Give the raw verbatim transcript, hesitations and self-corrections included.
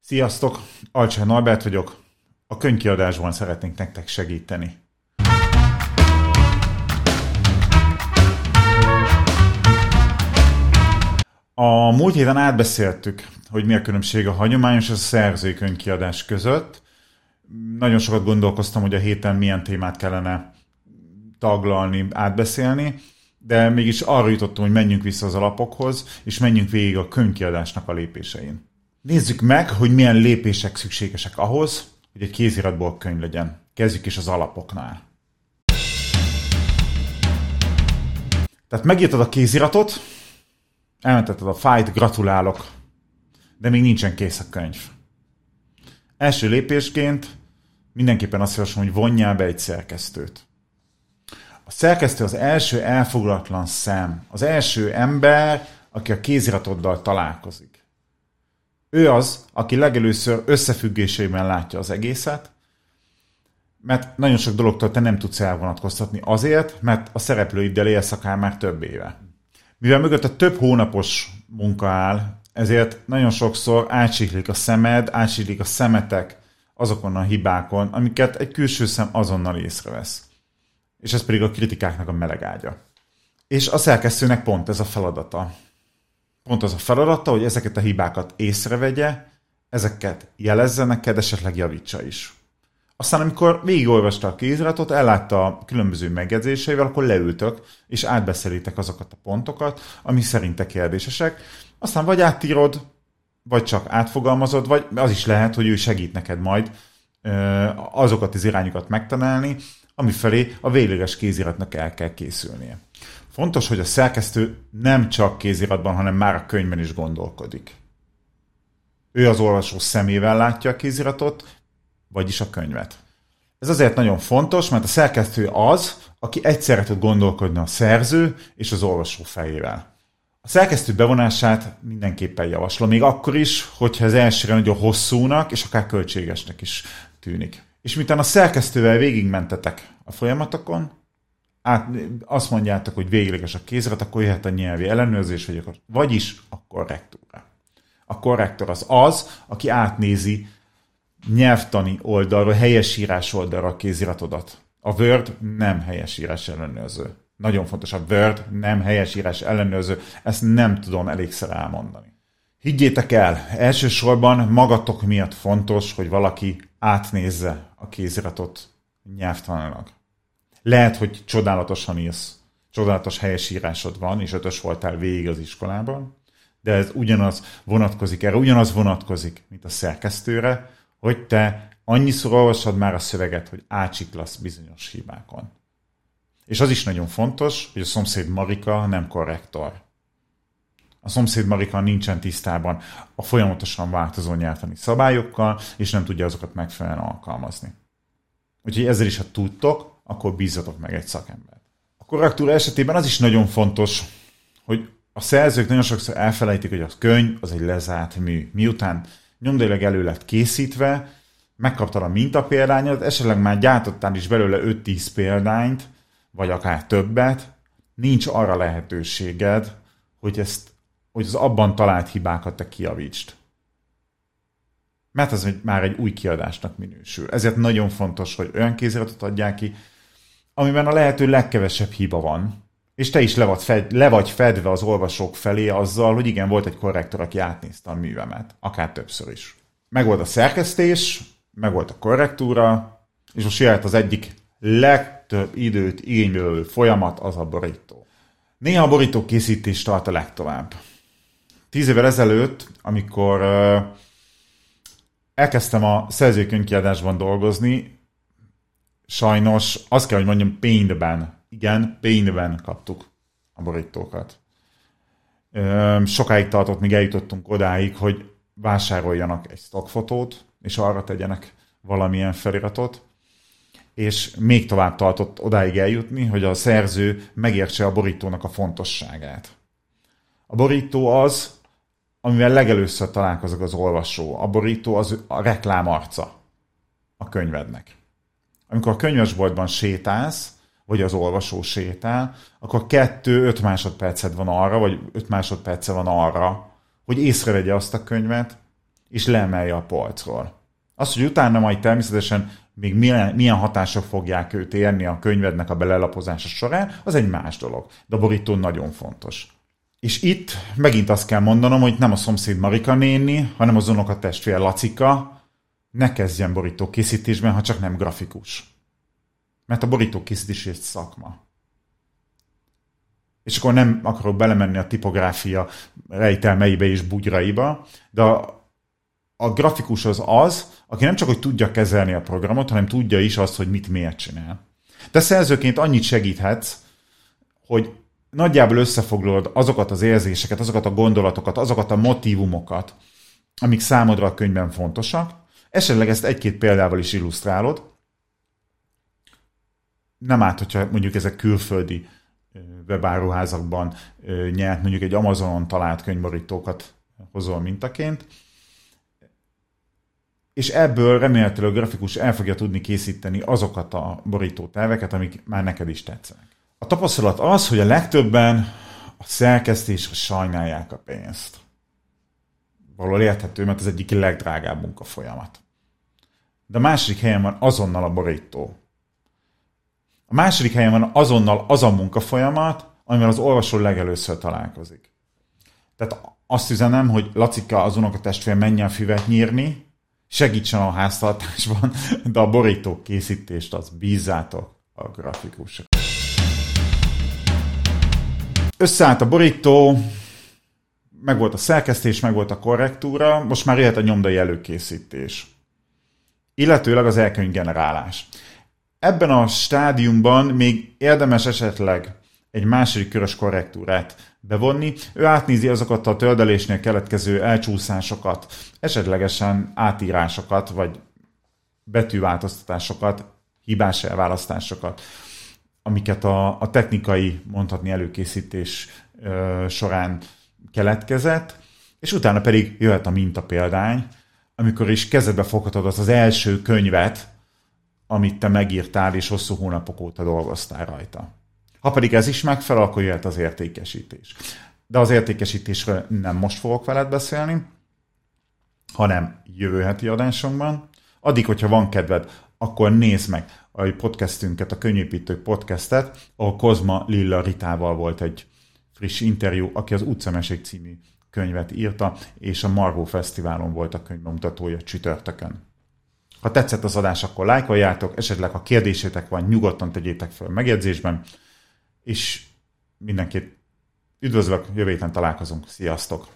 Sziasztok! Alcsán Albert vagyok. A könyvkiadásban szeretnénk nektek segíteni. A múlt héten átbeszéltük, hogy mi a különbség a hagyományos és a szerzői könyvkiadás között. Nagyon sokat gondolkoztam, hogy a héten milyen témát kellene taglalni, átbeszélni, de mégis arra jutottam, hogy menjünk vissza az alapokhoz, és menjünk végig a könyvkiadásnak a lépésein. Nézzük meg, hogy milyen lépések szükségesek ahhoz, hogy egy kéziratból könyv legyen. Kezdjük is az alapoknál. Tehát megírtad a kéziratot, elmentetted a fájt, gratulálok, de még nincsen kész a könyv. Első lépésként mindenképpen azt javaslom, hogy vonjál be egy szerkesztőt. A szerkesztő az első elfoglalatlan szem, az első ember, aki a kéziratoddal találkozik. Ő az, aki legelőször összefüggésében látja az egészet, mert nagyon sok dologtól te nem tudsz elvonatkoztatni azért, mert a szereplőiddel élsz akár már több éve. Mivel mögött a több hónapos munka áll, ezért nagyon sokszor átsiklik a szemed, átsiklik a szemetek azokon a hibákon, amiket egy külső szem azonnal észrevesz. És ez pedig a kritikáknak a melegágya. És a szerkesztőnek pont ez a feladata. Pont az a feladata, hogy ezeket a hibákat észrevegye, ezeket jelezze neked, esetleg javítsa is. Aztán, amikor végigolvasta a kéziratot, ellátta a különböző megjegyzéseivel, akkor leültök, és átbeszélitek azokat a pontokat, ami szerinte kérdésesek. Aztán vagy átírod, vagy csak átfogalmazod, vagy az is lehet, hogy ő segít neked majd azokat az irányokat megtalálni, amifelé a végleges kéziratnak el kell készülnie. Fontos, hogy a szerkesztő nem csak kéziratban, hanem már a könyvben is gondolkodik. Ő az olvasó szemével látja a kéziratot, vagyis a könyvet. Ez azért nagyon fontos, mert a szerkesztő az, aki egyszerre tud gondolkodni a szerző és az olvasó fejével. A szerkesztő bevonását mindenképpen javaslom, még akkor is, hogyha az elsőre nagyon hosszúnak és akár költségesnek is tűnik. És miután a szerkesztővel végigmentetek a folyamatokon, át, azt mondjátok, hogy végleges a kézirat, akkor jöhet a nyelvi ellenőrzés, vagy akkor, vagyis a korrektúra. A korrektor az az, aki átnézi nyelvtani oldalról, helyesírás oldalra a kéziratodat. A Word nem helyesírás ellenőrző. Nagyon fontos, a Word nem helyesírás ellenőrző. Ezt nem tudom elégszer elmondani. Higgyétek el, elsősorban magatok miatt fontos, hogy valaki átnézze a kéziratot nyelvtanilag. Lehet, hogy csodálatosan írsz, csodálatos helyesírásod van, és ötös voltál végig az iskolában, de ez ugyanaz vonatkozik erre, ugyanaz vonatkozik, mint a szerkesztőre, hogy te annyiszor olvasod már a szöveget, hogy átsiklasz bizonyos hibákon. És az is nagyon fontos, hogy a szomszéd Marika nem korrektor. A szomszéd Marika nincsen tisztában a folyamatosan változó nyelvtani szabályokkal, és nem tudja azokat megfelelően alkalmazni. Úgyhogy ezzel is, ha tudtok, akkor bízzatok meg egy szakembert. A korrektúra esetében az is nagyon fontos, hogy a szerzők nagyon sokszor elfelejtik, hogy a könyv az egy lezárt mű. Miután nyomdailag elő lett készítve, megkaptad a mintapéldányot, esetleg már gyártottál is belőle öt-tíz példányt, vagy akár többet, nincs arra lehetőséged, hogy, ezt, hogy az abban talált hibákat te kijavítsd. Mert ez már egy új kiadásnak minősül. Ezért nagyon fontos, hogy olyan kéziratot adják ki, amiben a lehető legkevesebb hiba van, és te is le vagy, fed, le vagy fedve az olvasók felé azzal, hogy igen, volt egy korrektor, aki átnézte a művemet, akár többször is. Megvolt a szerkesztés, megvolt a korrektúra, és most jöhet az egyik legtöbb időt igénybelő folyamat, az a borító. Néha a borító készítés tart a legtovább. Tíz évvel ezelőtt, amikor uh, elkezdtem a szerzői könyvkiadásban dolgozni, sajnos azt kell, hogy mondjam, pénzben, igen, pénzben kaptuk a borítókat. Uh, sokáig tartott, míg eljutottunk odáig, hogy vásároljanak egy stockfotót, és arra tegyenek valamilyen feliratot, és még tovább tartott odáig eljutni, hogy a szerző megértse a borítónak a fontosságát. A borító az, amivel legelőször találkozik az olvasó. A borító az a reklám arca a könyvednek. Amikor a könyvesboltban sétálsz, vagy az olvasó sétál, akkor kettő-öt másodperced van arra, vagy öt másodperce van arra, hogy észrevegye azt a könyvet, és leemelje a polcról. Az, hogy utána majd természetesen még milyen, milyen hatások fogják őt érni a könyvednek a belelapozása során, az egy más dolog. De a borító nagyon fontos. És itt megint azt kell mondanom, hogy nem a szomszéd Marika néni, hanem az unokatestvér Lacika ne kezdjen borító készítésben, ha csak nem grafikus. Mert a borító készítés egy szakma. És akkor nem akarok belemenni a tipográfia rejtelmeibe és bugyraiba, de a, a grafikus az az, aki nem csak hogy tudja kezelni a programot, hanem tudja is azt, hogy mit miért csinál. De szerzőként annyit segíthetsz, hogy nagyjából összefoglalod azokat az érzéseket, azokat a gondolatokat, azokat a motívumokat, amik számodra a könyvben fontosak. Esetleg ezt egy-két példával is illusztrálod. Nem árt, hogyha mondjuk ezek külföldi webáruházakban nyert, mondjuk egy Amazonon talált könyvborítókat hozol mintaként. És ebből remélhetőleg a grafikus el fogja tudni készíteni azokat a borítóterveket, amik már neked is tetszenek. A tapasztalat az, hogy a legtöbben a szerkesztésre sajnálják a pénzt. Valahol érthető, mert ez egyik legdrágább munkafolyamat. De a második helyen van azonnal a borító. A második helyen van azonnal az a munkafolyamat, amivel az olvasó legelőször találkozik. Tehát azt üzenem, hogy Lacika, az unokatestvér, menjen füvet nyírni, segítsen a háztartásban, de a borító készítést az bízzátok a grafikusok. Összeállt a borító, meg volt a szerkesztés, meg volt a korrektúra, most már jöhet a nyomdai előkészítés. Illetőleg az elkönyvgenerálás. Ebben a stádiumban még érdemes esetleg egy második körös korrektúrát bevonni. Ő átnézi azokat a töldelésnél keletkező elcsúszásokat, esetlegesen átírásokat, vagy betűváltoztatásokat, hibás elválasztásokat, amiket a, a technikai, mondhatni előkészítés ö, során keletkezett, és utána pedig jöhet a mintapéldány, amikor is kezedbe foghatod az, az első könyvet, amit te megírtál, és hosszú hónapok óta dolgoztál rajta. Ha pedig ez is megfelel, akkor jöhet az értékesítés. De az értékesítésről nem most fogok veled beszélni, hanem jövő heti adásunkban. Addig, hogyha van kedved, akkor nézd meg a podcastünket, a Könyvépítők podcastet, ahol Kozma Lilla Ritával volt egy friss interjú, aki az Utcamesék című könyvet írta, és a Margó Fesztiválon volt a könyvbemutatója csütörtökön. Ha tetszett az adás, akkor lájkoljátok, esetleg ha kérdésétek van, nyugodtan tegyétek fel megjegyzésben, és mindenkit üdvözlök, jövő héten találkozunk. Sziasztok!